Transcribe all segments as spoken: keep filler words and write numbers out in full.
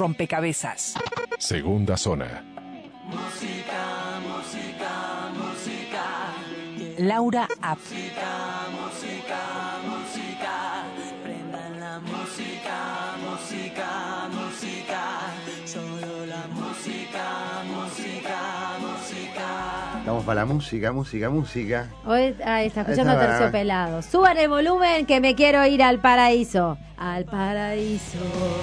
rompecabezas. Segunda zona. Música, música, música. Laura App. Música, música, música. Prendan la música, música, música. Solo la música, música, música. Estamos para la música, música, música. Hoy ah, está escuchando Está- Terciopelado. Suban el volumen que me quiero ir al paraíso. Al paraíso.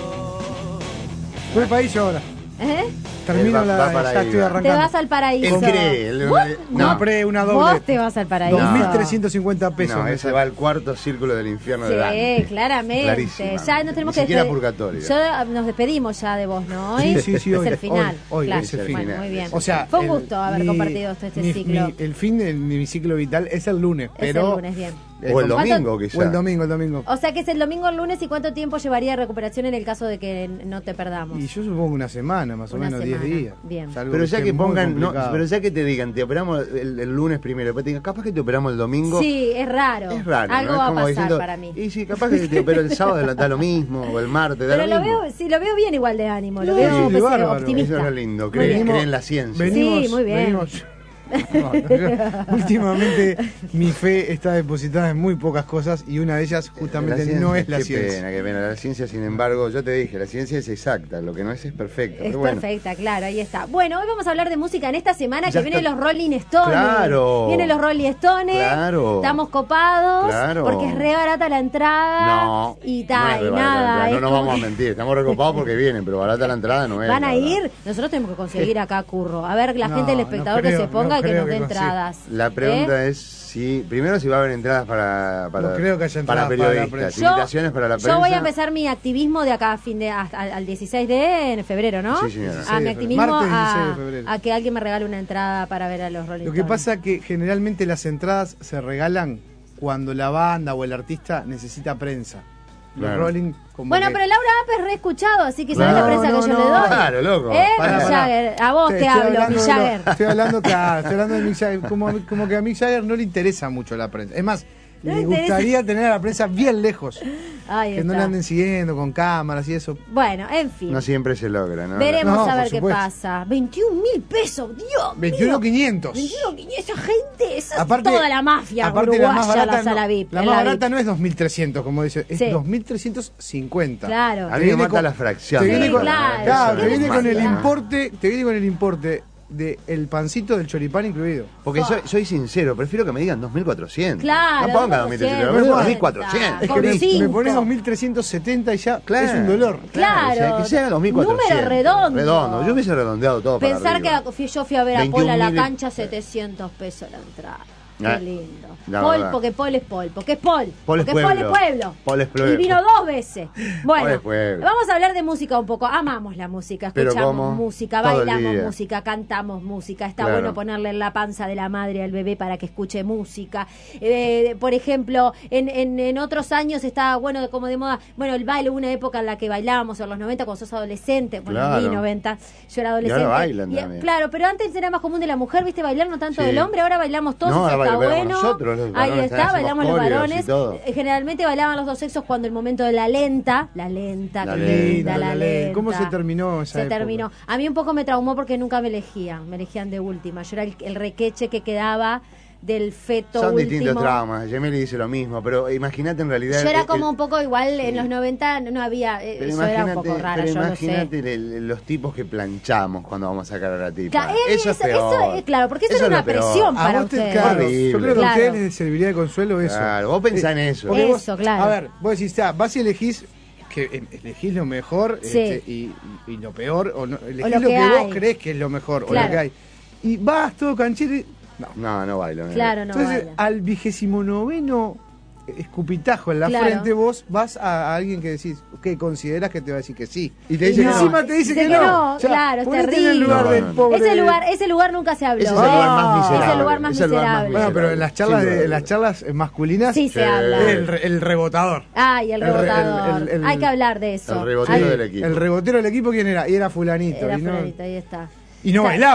Voy para ahí ahora. ¿Eh? Termino Él va- la. va para ya ahí, estoy va. arrancando. Te vas al paraíso. Él cree. él- ¿Vos? no, Compré una doble. Vos te vas al paraíso. dos mil trescientos cincuenta pesos. no, me ese sale. va al cuarto círculo del infierno de Dante. Sí, claramente. Clarísimamente. Ya nos tenemos Ni que siquiera despedir. purgatorio. Yo, nos despedimos ya de vos, ¿no? Hoy Sí, sí, sí, es hoy, el final. hoy, hoy claro. es el Bueno, final. muy bien. O sea, fue un el- gusto haber mi- compartido todo este mi- ciclo. mi- el fin de mi ciclo vital es el lunes, es pero el lunes, bien. O el ¿Cuánto- domingo, quizá. o el domingo, el domingo. O sea que es el domingo, el lunes, ¿y cuánto tiempo llevaría de recuperación en el caso de que no te perdamos? Y yo supongo una semana, más o Una menos diez semana. días. Bien. Es algo Pero ya esté que muy pongan, no, complicado. pero ya que te digan, te operamos el, el lunes primero, después te digan, capaz que te operamos el domingo. Sí, es raro. Es raro, Algo ¿no? va Es a como pasar diciendo, para mí. Y sí, capaz que te opero el sábado, da lo mismo, o el martes, da Pero lo lo mismo. veo, sí, lo veo bien igual de ánimo, lo No, veo sí, pues, bárbaro. optimista. Eso es lo lindo, Muy creen, bien. creen en la ciencia. Venimos, Sí, muy bien. venimos- No, no, yo- últimamente mi fe está depositada en muy pocas cosas y una de ellas justamente La no ciencia, es la qué ciencia. pena, qué pena. La ciencia, sin embargo, yo te dije, la ciencia es exacta, lo que no es es perfecta. Es pero bueno. perfecta, claro, ahí está. Bueno, hoy vamos a hablar de música en esta semana Ya que vienen está. los Rolling Stones. Claro. Vienen los Rolling Stones. Claro. Estamos copados. Claro. Porque es re barata la entrada. No, Y no tal, es y de barata la nada. entrada, es no nos como vamos a que mentir, estamos recopados porque vienen, pero barata la entrada no es. ¿Van la a verdad. ir? Nosotros tenemos que conseguir acá, Curro. A ver, la No, gente, el no espectador creo, que se ponga no y que creo nos dé que consiga. entradas. La pregunta ¿Eh? es si, primero si va a haber entradas para, para, No creo que haya para entradas para la periodistas, prensa. invitaciones para la prensa. Yo voy a empezar mi activismo de acá a fin de hasta al al dieciséis de en febrero, ¿no? Sí, señora. A mi dieciséis de activismo febrero. Martes dieciséis de a, febrero. a que alguien me regale una entrada para ver a los Rolling Lo que Stones. pasa es que generalmente las entradas se regalan cuando la banda o el artista necesita prensa. Los Claro. Rolling como Bueno, que- pero Laura App es re escuchado, así que sabes No, la prensa no, que yo no, le doy. Claro, loco. ¿Eh? Pará, Mick pará. Jagger, a vos te, estoy hablo, hablando Mick de lo- Jagger. Estoy hablando, claro, estoy hablando de Mick Jagger, como, como que a Mick Jagger no le interesa mucho la prensa. Es más, No le le interesa. gustaría tener a la prensa bien lejos. Ahí Que no está. le anden siguiendo con cámaras y eso. Bueno, en fin. No siempre se logra, ¿no? Veremos No, a ver por qué supuesto. pasa. veintiún mil pesos, Dios veintiuno mío. quinientos. veintiuno quinientos, esa gente, esa Aparte- es toda la mafia Aparte la más uruguaya, barata, la sala no, V I P. la en más V I P. barata no es dos mil trescientos, como dice, es Sí. dos mil trescientos cincuenta. Claro. A Te mí me viene mata con- la fracción. te de viene la con- cosa, claro, ¿eh? Claro, Eso te es viene con el mafia. importe, te viene con el importe de el pancito del choripán incluido. Porque soy, soy sincero, prefiero que me digan dos mil cuatrocientos. Claro, No ponga dos mil trescientos, dos mil dos mil cuatrocientos. Es Con que me, cinco. me pones dos mil trescientos setenta y ya Claro. es un dolor. Claro. O sea, que sea dos mil cuatrocientos. Número redondo. Redondo. Yo hubiese redondeado todo para Pensar que arriba. la- fui- yo fui a ver a Paul a la veintiún mil. cancha, setecientos pesos la entrada. Qué Ah, lindo. la Paul, verdad. porque Paul es Paul, porque es Paul. Paul es porque Paul es pueblo. pueblo. Paul es pueblo. Y vino dos veces. Bueno, Paul es pueblo. vamos a hablar de música un poco. Amamos la música, Pero escuchamos ¿cómo? música, Todo el bailamos día. música, cantamos música. Está Claro. bueno ponerle en la panza de la madre al bebé para que escuche música. Eh, por ejemplo, en, en, en otros años estaba bueno, como de moda, bueno, el baile, una época en la que bailábamos en los noventa cuando sos adolescente, bueno, Claro. en mi noventa, yo era adolescente. bailan Y, también. claro, pero antes era más común de la mujer, ¿viste? Bailar no tanto Sí. del hombre, ahora bailamos todos, No, eso ahora está bailamos bueno. nosotros, los Ahí varones, está, hacemos bailamos los coreos y varones. todo. Eh, Generalmente bailaban los dos sexos cuando el momento de la lenta, la lenta, La que lenta, linda, la, la lenta. lenta. ¿Cómo se terminó esa Se época? terminó. A mí un poco me traumó porque nunca me elegían, me elegían de última. Yo era el, el requeche que quedaba del feto Son último. distintos traumas. Gemeli dice lo mismo, pero imagínate en realidad. Yo era el- como el- un poco igual, en los noventa no había, eh, Pero eso era un imagínate, poco raro, pero yo lo sé. imagínate el- el- los tipos que planchamos cuando vamos a sacar a la tipa. Claro, eh, eso, eso- es peor. eso es- claro, porque eso era es una lo peor. presión A para vos te, ustedes. claro, Horrible. yo creo que a Claro. ustedes les serviría de consuelo eso. Claro, vos pensá Eh, en eso. porque vos- Eso, claro. A ver, vos decís, ah, vas y elegís que eh, elegís lo mejor Sí. este, y, y lo peor, o no, elegís lo lo que que, hay. vos crees que es lo mejor, o Claro. lo que hay. Y vas todo canchero y... No. No, no bailo. no. Claro, no Entonces, baila. al vigésimo noveno escupitajo en la Claro. frente, vos vas a, a alguien que decís, que consideras que te va a decir que sí. Y te dice y que no. encima te dice Dice que, que no. no, O sea, claro, es ponete en el terrible. lugar No, del no, no. pobre. Ese lugar, ese lugar nunca se habló. Ese es el ¿eh? lugar más miserable. Es el lugar más Ese es el lugar más miserable. Bueno, pero en las charlas, Sin duda. de, en las charlas masculinas, Sí se Sí. habla. el, re- el rebotador. Ay, el El re- rebotador. el- el- el- Hay que hablar de eso. El rebotero Ay, del equipo. El rebotero del equipo, ¿quién era? Y era fulanito. Era y, no, fulanito, ahí está. y no Está. bailaba.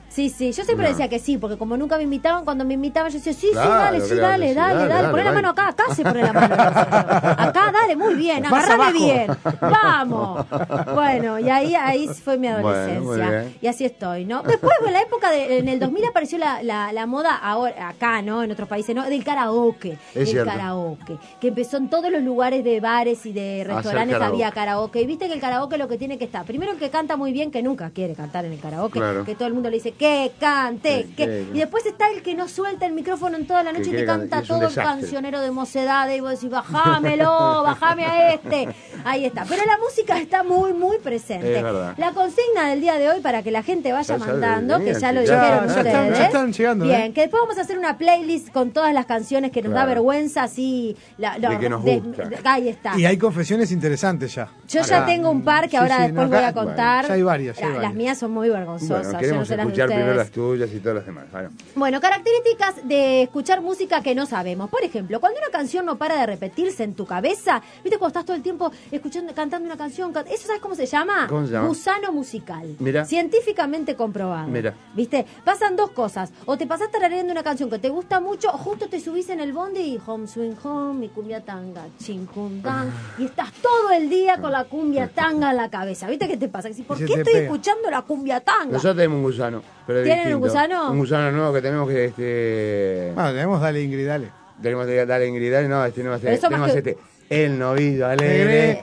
Sí, sí, yo siempre No. decía que sí, porque como nunca me invitaban, cuando me invitaban yo decía, sí, Claro, sí, dale, sí, claro, dale, sí, dale, dale, dale, dale, poné la dale. mano acá, acá se pone la mano nosotros. Acá, dale, muy bien, Más agarrame abajo. bien, vamos. Bueno, y ahí ahí fue mi Bueno, adolescencia, muy bien. y así estoy, ¿no? Después, en la época, de, en el dos mil apareció la, la, la moda, ahora acá, ¿no? En otros países, ¿no? Del karaoke, Es el cierto. karaoke, que empezó en todos los lugares de bares y de Hacer restaurantes karaoke. había karaoke, y viste que el karaoke lo que tiene que estar, primero el que canta muy bien, que nunca quiere cantar en el karaoke, Claro. que todo el mundo le dice, que cante, Sí, que... que- Y después está el que no suelta el micrófono en toda la noche Que y te quiere canta can- y es un todo el desastre. cancionero de mocedades y vos decís, bajámelo, bajame a este. Ahí está. Pero la música está muy, muy presente. Es verdad. La consigna del día de hoy para que la gente vaya Ya, ya mandando, que venían, ya lo sí, ya, dijeron ya ustedes. están- ya están llegando, Bien, ¿eh? que después vamos a hacer una playlist con todas las canciones que nos da Claro. vergüenza, así. La, la- De que nos de- gusta. de- ahí está. Y hay confesiones interesantes ya. Yo ya Acá. tengo un par que Sí, ahora sí, después no, voy acá- a contar. bueno, ya hay varias, ya hay La- varias. Las mías son muy vergonzosas. Bueno, yo no queremos sé las de escuchar primero ustedes. las tuyas y todas las demás. Bueno. Bueno, características de escuchar música que no sabemos. Por ejemplo, cuando una canción no para de repetirse en tu cabeza, ¿viste cuando estás todo el tiempo escuchando, cantando una canción? can- ¿Eso sabes cómo se llama? ¿Cómo se llama? Gusano musical. Mira. Científicamente comprobado. Mira. ¿Viste? Pasan dos cosas. O te pasás tarareando una canción que te gusta mucho, o justo te subís en el bondi y home swing home, mi cumbia tanga, chincundán, y estás todo el día con la cumbia tanga en la cabeza. ¿Viste qué te pasa? Que si, ¿por Y se qué te estoy pega. escuchando la cumbia tanga? Nosotros tenemos un gusano. Pero es ¿Tienen un distinto. gusano? Un gusano nuevo que tenemos que. Este, Bueno, tenemos Dale Ingrid, dale. tenemos que darle Ingrid. dale, No, este no Pero eso tenemos más que- este. El novillo alegre. Alegre.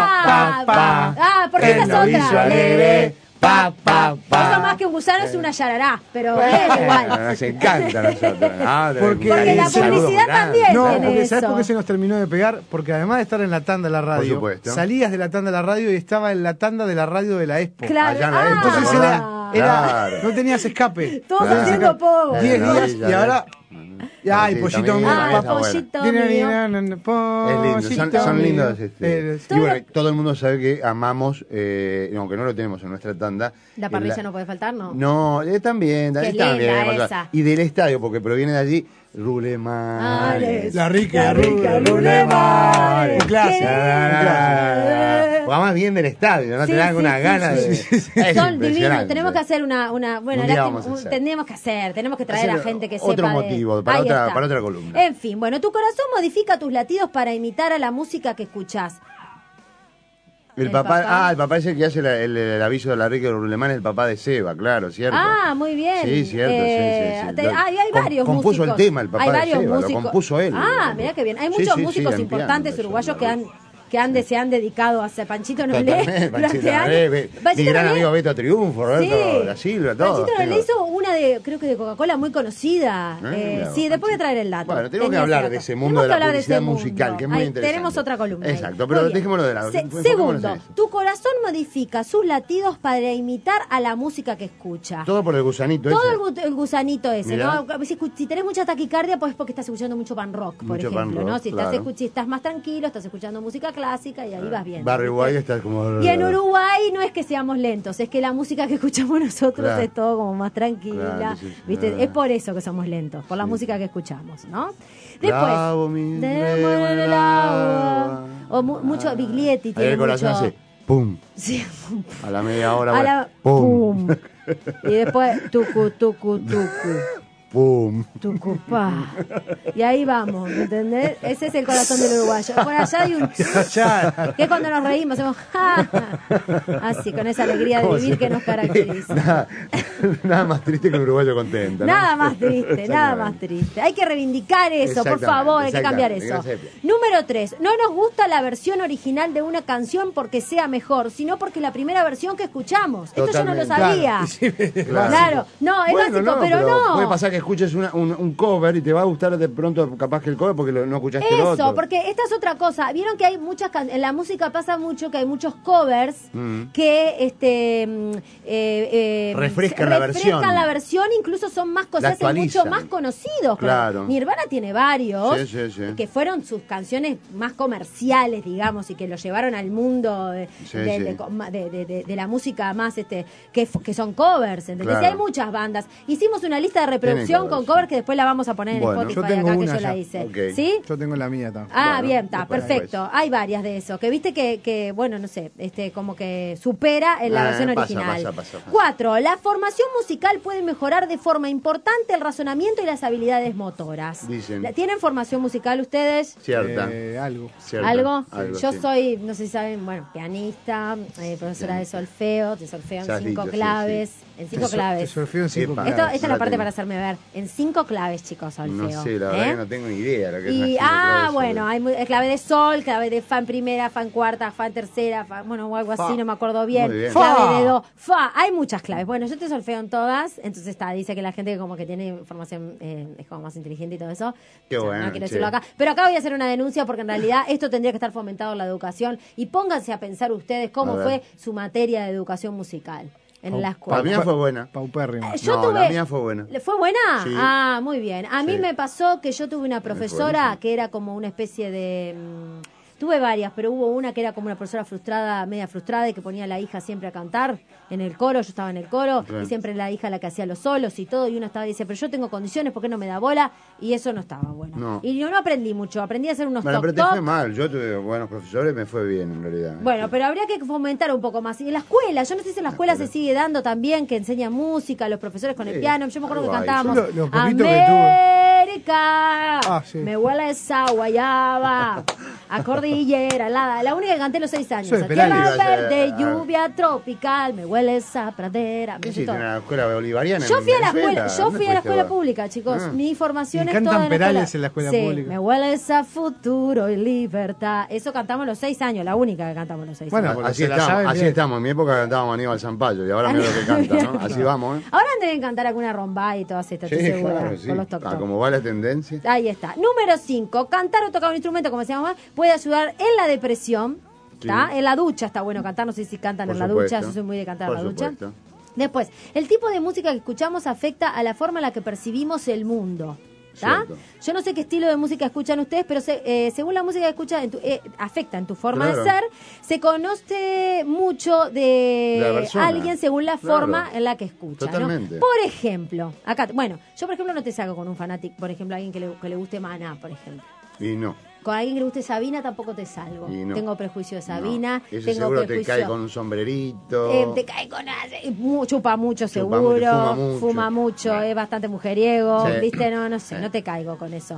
Ah, Pa, pa, pa. ah, porque El esa es novillo otra. alegre. Pa, pa, pa. Eso más que un gusano es una yarará, pero es Bueno, igual. nos encanta a nosotros. Ah, Porque- Porque la un saludo publicidad grande. también No, tiene porque ¿sabes eso. por qué se nos terminó de pegar? Porque además de estar en la tanda de la radio, supuesto. salías de la tanda de la radio y estaba en la tanda de la radio de la Expo. Claro. Allá en la ah, Expo, ¿te Entonces acordás? era, era- Claro. no tenías escape. Todos Claro. haciendo poco. diez No, días ya, y ya. ahora... Ay, Sí, pollito también, mío. Ah, también está pollito Pollito mío. Es lindo, son, mío. son lindos. Este. Eh, Y bueno, todo el mundo sabe que amamos, eh, aunque no lo tenemos en nuestra tanda. La en parrilla no puede faltar, ¿no? No, eh, también, Qué ahí linda también. vamos a- esa. Y del estadio, porque proviene de allí, Ah, Rulemanes. es- La rica, La rica, rica, Rulemanes. Rulemanes. Un clásico. Qué un clásico. O más bien del estadio, ¿no? Sí, Te dan sí, una sí, gana sí, de. sí, sí. Es Son impresionante. divinos, tenemos que hacer una, una bueno, Un día lástima, vamos a un- hacer. tenemos que hacer, tenemos que traer a Hacer gente que otro sepa de- motivo, para Ahí otra- está. para otra columna. En fin, bueno, tu corazón modifica tus latidos para imitar a la música que escuchás. El El papá, papá. ah, el papá es el que hace la- el, el aviso de la rica de Rulemán, el papá de Seba, claro, cierto. Ah, muy bien. Sí, cierto, Eh, sí, sí, sí. te- Lo- ah, y hay com- varios compuso músicos. el tema, el papá hay de varios Seba, lo músicos. compuso él. Ah, mira qué bien. Hay Sí, muchos sí, sí, músicos en importantes piano, uruguayos eso, que han que han de- se han dedicado a hacer Panchito Noblé Totalmente, durante Panchito años. Noblé, Be- mi Panchito gran Noblé- amigo Beto Triunfo, Roberto Sí. da Silva, todo. Panchito Noblé hizo una de, creo que de Coca-Cola muy conocida. Ah, Eh, mira, sí, después voy a Panchito. traer el dato. Bueno, tenemos que Tenía ese hablar dato. de ese Tenemos mundo de que la hablar publicidad ese musical, mundo. que es muy Ahí interesante. Tenemos otra columna. ahí. Exacto, pero Muy bien. dejémoslo de lado. Se- Enfoquémonos segundo, en esto. tu corazón modifica sus latidos para imitar a la música que escucha. Todo por el gusanito Todo ese. el, gu- el gusanito ese, Mirá. ¿no? Si, escu- si tenés mucha taquicardia, pues es porque estás escuchando mucho pan rock, por Mucho ejemplo, pan rock, ¿no? Si estás, claro. escu- si estás más tranquilo, estás escuchando música clásica y ahí vas bien. Barrio ¿viste? Guay está como. Y en Uruguay no es que seamos lentos, es que la música que escuchamos nosotros Claro. es todo como más tranquila, Claro, sí, sí. ¿viste? Ah. Es por eso que somos lentos, por la Sí. música que escuchamos, ¿no? Lavo Después, mi de remo en el agua. o mu- mucho Biglietti Ahí tiene el corazón mucho. hace pum. Sí. A la media hora, A bueno, la- pum. pum. Y después tucu tucu tucu. Pum. Tucupá. Y ahí vamos, ¿me entendés? Ese es el corazón del uruguayo. Por allá hay un... Ya. Que es cuando nos reímos, hacemos... ¡ja! Así, con esa alegría de ¿Cómo vivir se- que nos caracteriza. Nada, nada más triste que un uruguayo contento, ¿no? Nada más triste, nada más triste. Hay que reivindicar eso, por Exactamente, favor, hay que cambiar exactamente, eso. gracias. Número tres, no nos gusta la versión original de una canción porque sea mejor, sino porque es la primera versión que escuchamos. Esto yo no lo Totalmente. sabía. Claro. Sí, es Claro. Claro, no, es Bueno, básico, pero, no. Puede pasar que escuches una- un, un cover y te va a gustar de pronto capaz que el cover porque lo- no escuchaste el otro. Eso, porque esta es otra cosa. Vieron que hay muchas can- en la música pasa mucho que hay muchos covers Mm. que este mm, eh, eh, Refrescan la refrescan versión. la versión, incluso son más La cosas mucho actualizan. más conocidos. Claro. Nirvana tiene varios Sí, sí, sí. que fueron sus canciones canciones más comerciales, digamos, y que lo llevaron al mundo de, Sí, de, sí. de- de- de- de- de la música más, este que, que son covers, ¿entendés? Claro. Y hay muchas bandas. Hicimos una lista de reproducción covers, con covers que después la vamos a poner en Bueno. Spotify Yo tengo acá, que una yo la ya. hice. Ok. ¿Sí? Yo tengo la mía también. Ah, Bueno, bien, está, después, perfecto. después. Hay varias de eso. Que viste que, que, bueno, no sé, este como que supera en la Ah, versión pasa, original. pasa, pasa, pasa. Cuatro, la formación musical puede mejorar de forma importante el razonamiento y las habilidades motoras. Dicen. ¿La- ¿Tienen formación musical ustedes? Cierta. Eh, algo. cierta, ¿Algo? Yo sí. soy, no sé si saben, bueno, pianista, eh, profesora de solfeo, de solfeo Ya en has cinco dicho, sí, claves, sí. en Te cinco so- te claves. surfeo en cinco Epa. Esto, claves. esta es no la parte tengo. para hacerme ver. En cinco claves, chicos, solfeo. No sé, la verdad ¿eh? que no tengo ni idea lo que es Y, una cinco ah, claves, bueno, sobre- hay mu- eh, clave de sol, clave de fa en primera, fa en cuarta, fa en tercera, fa, bueno, o algo así, Fa. no me acuerdo bien. Muy bien. Clave Fa. de do, fa, hay muchas claves. Bueno, yo te solfeo en todas, entonces está, dice que la gente que como que tiene información eh, es como más inteligente y todo eso. Qué O sea, bueno, no quiero che. decirlo acá. Pero acá voy a hacer una denuncia porque en realidad esto tendría que estar fomentado en la educación. Y pónganse a pensar ustedes cómo A ver. fue su materia de educación musical en la La escuela. mía fue buena. Paupérrima. Eh, Yo No, tuve, la mía fue buena. ¿Le ¿Fue buena? Sí. Ah, muy bien. A mí Sí. me pasó que yo tuve una profesora buenísimo. que era como una especie de... mm, tuve varias, pero hubo una que era como una profesora frustrada, media frustrada, y que ponía a la hija siempre a cantar en el coro. Yo estaba en el coro Claro. y siempre la hija la que hacía los solos y todo. Y una estaba y dice, pero yo tengo condiciones, ¿por qué no me da bola? Y eso no estaba bueno. No. Y yo no aprendí mucho, aprendí a hacer unos Bueno, toc pero te toc. fue mal. Yo tuve buenos profesores, me fue bien en realidad. Bueno, pero habría que fomentar un poco más. Y en la escuela, yo no sé si en la escuela se escuela. sigue dando también, que enseñan música, los profesores con el Sí, piano. Yo me acuerdo que algo hay. cantábamos Yo lo- lo poquito que tuve. América, Ah, sí. me huele esa guayaba, a cordillera, la, la única que canté a los seis años. Soy A Perales. tierra Ibas a- verde, a- lluvia tropical, me huele esa pradera. ¿Qué me sé hiciste todo. en la escuela bolivariana? Yo en fui a la Venezuela? escuela, yo ¿Dónde fui a la fuiste escuela vos? pública, chicos. Ah. Mi formación Y es cantan toda en la Perales escuela. en la escuela Sí, pública. me huele esa futuro y libertad. Eso cantamos los seis años, la única que cantamos los seis Bueno, años. porque Así se la estamos, saben así bien. estamos. En mi época cantábamos Aníbal Zampayo y ahora mira lo que canta, ¿no? Así vamos, ¿eh? Ahora deben cantar alguna rumba y todas estas, estoy Sí, segura, claro, sí. con los toc Ah, toc. como va la tendencia. Ahí está. Número cinco, cantar o tocar un instrumento, como se llama, puede ayudar en la depresión. ¿Está? Sí. En la ducha está bueno cantar, no sé si cantan Por en la supuesto. ducha, yo soy muy de cantar Por en la ducha. supuesto. Después, el tipo de música que escuchamos afecta a la forma en la que percibimos el mundo. ¿Tá? Cierto. Yo no sé qué estilo de música escuchan ustedes, pero se- eh, según la música que escuchan, en tu- eh, afecta en tu forma Claro. de ser. Se conoce mucho de La persona. alguien según la Claro. forma en la que escucha. ¿no? Totalmente. Por ejemplo, acá, bueno, yo por ejemplo no te saco con un fanático, por ejemplo, alguien que le, que le guste Maná, por ejemplo. Y no. Con alguien que le guste Sabina tampoco te salgo. Y no. Tengo prejuicio de Sabina, No. Ese tengo seguro te prejuicio... cae con un sombrerito. Eh, te cae con ase- mu- chupa mucho Chupa seguro, mucho, fuma mucho. fuma mucho, es bastante mujeriego, Sí. viste, no, no sé, Sí. no te caigo con eso.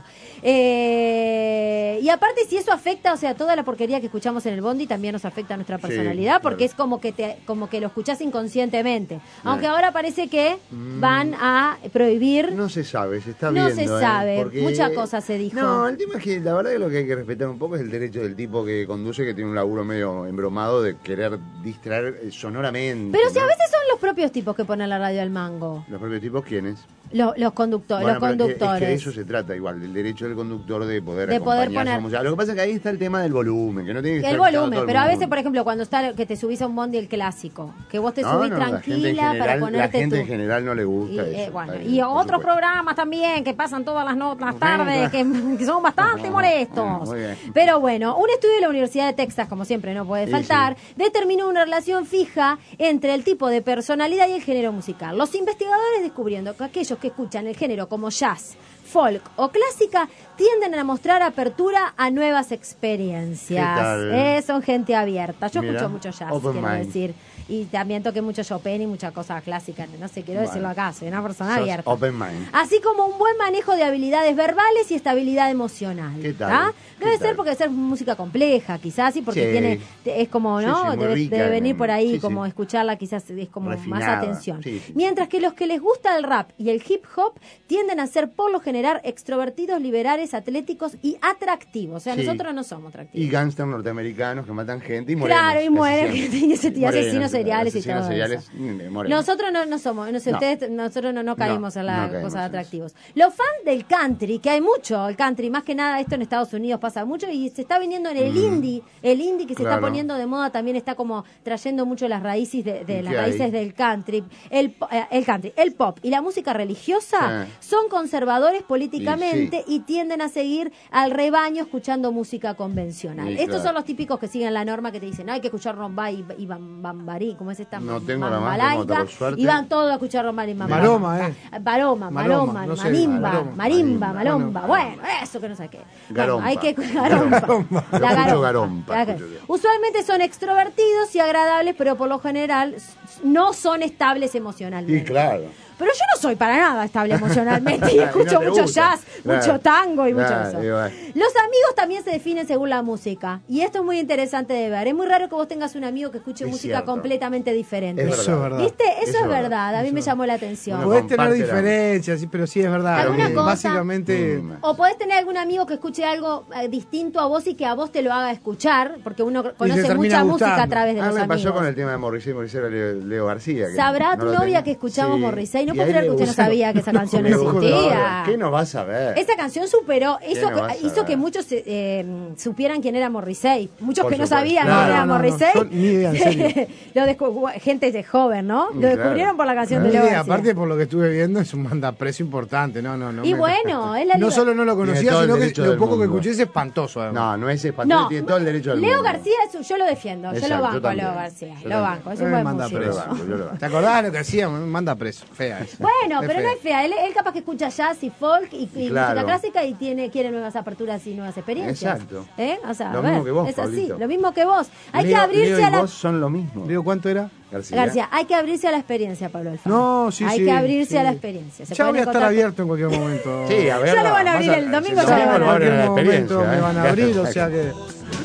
Eh, y aparte si eso afecta, o sea, toda la porquería que escuchamos en el bondi también nos afecta a nuestra Sí, personalidad, porque claro. es como que te, como que lo escuchás inconscientemente. Aunque Eh. ahora parece que van a prohibir. No se sabe, se está No viendo. se ¿eh? sabe, Porque- mucha cosa se dijo. No, el tema es que la verdad que lo que hay que respetar un poco es el derecho del tipo que conduce, que tiene un laburo medio embromado de querer distraer eh, sonoramente. Pero si a ¿no? veces son los propios tipos que ponen la radio al mango, Los propios tipos, ¿quiénes? los, los conductores, Bueno, los pero es que- conductores. Es que de eso se trata igual, del derecho del conductor de poder De poder acompañar esa poner- música. Lo que pasa es que ahí está el tema del volumen, que no tiene que El estar todo volumen, el pero a veces, mundo. por ejemplo, cuando está que te subís a un bondi el clásico, que vos te No, subís no, la gente en tranquila general- para ponerte La gente tu... en general no le Y, gusta eh, eso. bueno, está y bien, por otros supuesto. programas también que pasan todas las, no- las Sí, tardes, que, claro. que son bastante Ah, molestos. muy bien. Pero bueno, un estudio de la Universidad de Texas, como siempre no puede Sí, faltar, determinó una relación fija entre el tipo de personalidad y el género musical. Los investigadores descubriendo que aquellos que escuchan el género como jazz, folk o clásica tienden a mostrar apertura a nuevas experiencias. ¿Qué tal? Eh, son gente abierta. Yo Mira, escucho mucho jazz, open quiero mind. decir. Y también toqué mucho Chopin y muchas cosas clásicas. No sé, quiero Bueno. decirlo acá, soy una persona Sos abierta. open mind. Así como un buen manejo de habilidades verbales y estabilidad emocional. ¿Qué tal? ¿Ah? ¿Qué Debe tal? ser porque debe ser música compleja, quizás, y porque Sí. tiene, te- es como, Sí, ¿no? sí, muy debe, rica debe en- venir por ahí, sí, sí. como escucharla, quizás es como Refinada. más atención. Sí, sí. Mientras que los que les gusta el rap y el hip hop tienden a ser, por lo general, extrovertidos, liberales, atléticos y atractivos. O sea, Sí. nosotros no somos atractivos. Y gángsters norteamericanos que matan gente y mueren. Claro, y muere gente y ese tío Morenos, asesinos sí. seriales y asesinos todo seriales, eso. mm, Moreno. Nosotros no, no somos, no sé, No. ustedes, nosotros no, no caímos No, en no las caímos cosas en atractivos. Los fans del country, que hay mucho, el country, más que nada esto en Estados Unidos pasa mucho y se está viniendo en el Mm. indie, el indie que se Claro. está poniendo de moda también está como trayendo mucho las raíces de, de ¿Y las qué hay? raíces del country, el, po- eh, el country, el pop y la música religiosa Sí. son conservadores políticamente Y y, tienden a seguir al rebaño escuchando música convencional. Y Estos claro. son los típicos que siguen la norma que te dicen, no hay que escuchar rumba y, y bam- bambarí, como es esta No tengo la más mambalaica, remota, por suerte. y van todos a escuchar rumba y mambalaica. Maroma, eh. Maroma, Maroma, maroma, no sé, manimba, maroma. marimba, Marimba. malomba, bueno, eso que no sé qué. Bueno, Garompa. hay que garompa. Garompa. Yo La escucho garompa. garompa, La- escucho yo. Usualmente son extrovertidos y agradables, pero por lo general s- no son estables emocionalmente. Y claro. Pero yo no soy para nada estable emocionalmente y Y escucho no te mucho gusta. jazz, Claro. mucho tango y mucho Claro, eso. y bueno. Los amigos también se definen según la música y esto es muy interesante de ver. Es muy raro que vos tengas un amigo que escuche Es música cierto. completamente diferente. Es Eso es verdad. ¿Viste? Eso, Eso es es verdad. verdad. A mí me llamó la atención. Bueno, Podés tener comparte la- diferencias, sí, pero sí es verdad. ¿Alguna que cosa? Básicamente, Mm. O podés tener algún amigo que escuche algo eh, distinto a vos y que a vos te lo haga escuchar, porque uno conoce termina mucha música a gustando. través de A mí los me amigos. pasó con el tema de Morrissey, Morrissey era Leo, Leo García. que ¿Sabrá no tu lo novia tenía. que escuchamos Sí. Morrissey? No Y puedo a él creer le que usted no gustó. sabía que esa canción Le gustó. existía. ¿Qué no vas a ver? Esa canción superó, hizo, no vas a hizo ver? que muchos eh, supieran quién era Morrissey. Muchos Por que no supuesto. sabían No, quién era no, no, no. Morrissey. Yo ni idea, en serio. Lo descu- gente de joven, ¿no? Lo Claro. descubrieron por la canción no de idea, Leo García. aparte por lo que estuve viendo es un mandaprecio importante, no, no, no. Y me- bueno, es la no liber- solo no lo Tiene conocía, todo el sino que derecho lo del poco que mundo. escuché es espantoso, además. No, no es espantoso, No, tiene todo el derecho del Leo mundo. García, es un- yo lo defiendo, yo Exacto, lo yo banco a también. Leo García, Yo lo también. banco, es un Eh, buen manda músico. Yo lo preso. banco, yo lo banco. ¿Te acordás de lo que hacía? Me manda preso, fea esa. Bueno, Es pero no fea. es fea. Él, él capaz que escucha jazz y folk y, y Claro. música clásica y tiene quiere nuevas aperturas y nuevas experiencias. Exacto. ¿Eh? O sea, Lo a mismo ver, que vos, es así, Pablito. lo mismo que vos. Hay Leo- que abrirse Leo y a la vos son lo mismo. Digo, ¿cuánto era? García. García, hay que abrirse a la experiencia, Pablo Alfaro. No, sí, Hay sí. que abrirse sí. a la experiencia. Se Ya pueden voy a estar encontrar- abierto en cualquier momento. Sí, a ver. Ya lo van a abrir el domingo, ya lo van a abrir. En la cualquier momento experiencia. me ¿eh? van a abrir, o sea que...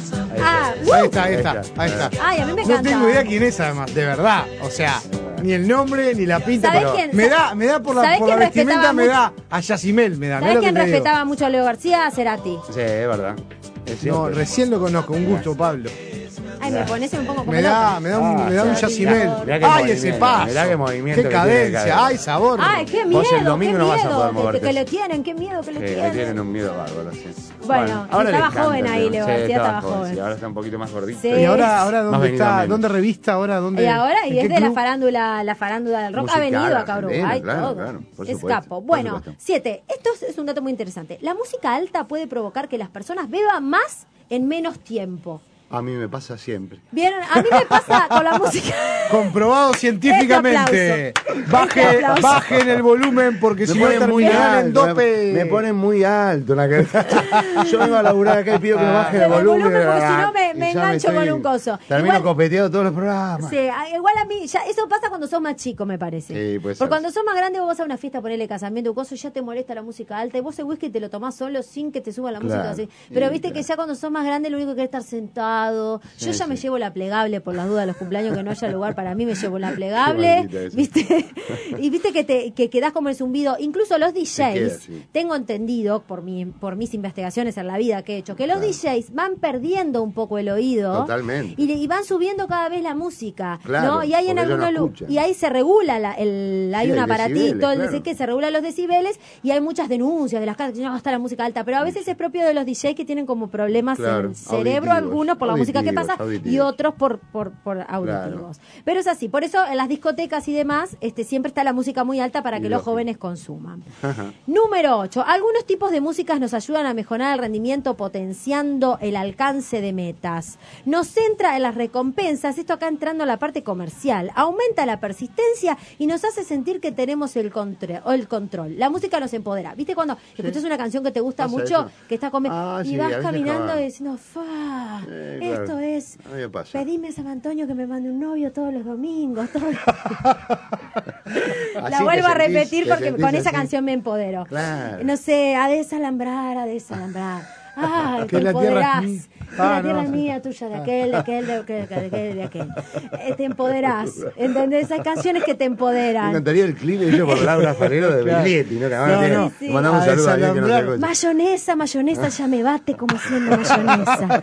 Ah, Ahí está, ahí está, ahí está. Ay, a mí me No encanta. tengo idea quién es además, de verdad. O sea, ni el nombre, ni la pinta, ¿Sabés pero quién- me da, me da por la, ¿sabés por la quién vestimenta, respetaba me mucho? da a Yacimel, me da. Mirá ¿Sabés lo que quién te digo. respetaba mucho a Leo García? Cerati. Sí, es verdad. Es cierto. No, recién lo conozco, un gusto, Pablo. Ay, me pones un poco como Me da, loca. me da un, Ah, me da un sí, Yacimel. mirá qué Ay, movimiento, ese paso. mirá qué movimiento Qué que tiene de cadencia, cadera. ay, sabor. Ay, qué miedo, Vos el domingo qué no vas a miedo, poder que- moverte. que, le tienen, qué miedo que le Sí, tienen. le tienen un miedo bárbaro, sí. Bueno, y ahora le estaba encanta joven el ahí, tema. Leo Sí, García, estaba joven, joven. sí, ahora está un poquito más gordito. Sí. Y ahora, ahora Más ¿dónde venido está? menos. ¿Dónde revista? ¿Ahora dónde? Y ahora, y ¿En es qué de la club? farándula, la farándula del rock, Musical, ha venido acá a argentina, Uruguay, claro, todo. claro, por Es supuesto, capo. por Bueno, supuesto. siete. Esto es, es un dato muy interesante. La música alta puede provocar que las personas beban más en menos tiempo. A mí me pasa siempre. Bien, a mí me pasa con la música. Comprobado científicamente. Este Baje, aplauso. bajen el volumen porque si no terminarán en dope. Me, me ponen muy alto. La que... Yo vengo a laburar acá y pido que me baje el El volumen. volumen, porque si no me- y me ya engancho estoy- con un coso. Termino Igual- copeteado todos los programas. Sí, a- igual a mí, ya, eso pasa cuando sos más chico, me parece. Sí, puede ser. Porque cuando sos más grande, vos vas a una fiesta, ponerle casamiento, un coso, ya te molesta la música alta, y vos el whisky te lo tomás solo sin que te suba la Claro, música así. Pero sí, viste que claro. ya cuando sos más grande, lo único que querés es estar sentado. Yo Sí, ya me sí. llevo la plegable por las dudas de los cumpleaños que no haya lugar para mí, me llevo la Qué plegable. maldita esa. ¿Viste? Y viste que te que quedás como el zumbido. Incluso los D Js, queda, sí. tengo entendido por mi, por mis investigaciones en la vida que he hecho, que los Claro. D Js van perdiendo un poco el oído. Totalmente. Y, le- y van subiendo cada vez la música. Claro, ¿no? Y hay en porque ellos no algunos lu- escuchan. y ahí se regula la- el, hay Sí, un hay aparatito, decibeles, el claro. no sé qué, se regula los decibeles y hay muchas denuncias de las casas que no está la música alta, pero a veces es propio de los D Js que tienen como problemas Claro, en el cerebro, auditivos, algunos por la música que auditivos, pasa y auditivos. otros por, por, por auditivos. Pero es así, por eso en las discotecas y demás este siempre está la música muy alta para Y que los lógico. jóvenes consuman. Ajá. Número ocho. Algunos tipos de músicas nos ayudan a mejorar el rendimiento potenciando el alcance de metas. Nos centra en las recompensas, esto acá entrando a la parte comercial. Aumenta la persistencia y nos hace sentir que tenemos el, contre- o el control. La música nos empodera. ¿Viste cuando escuchas una canción que te gusta Pasa mucho, eso. que estás comiendo Ah, y sí, a vas veces caminando acaba. y diciendo, fa, Eh, claro. esto es, A mí me pasa. pedime a San Antonio que me mande un novio todos los domingos, todos los- La Así vuelvo te a repetir sentís- te porque sentís con esa así. canción me empodero. Claro. No sé, a desalambrar, a desalambrar. Ay, Que te la tierra empoderás. es Ah, la tierra no. es mía, tuya, de aquel, de aquel, de aquel, de aquel, de aquel. Eh, te empoderás, ¿entendés? Hay canciones que te Me empoderan. encantaría el clip hecho por Laura Farero de Claro. Biglietti, ¿no? Que ahora No, tiene- no. le mandamos un A saludo a alguien que no se desalambrar. escucha. Mayonesa, mayonesa, ya me bate como siendo mayonesa.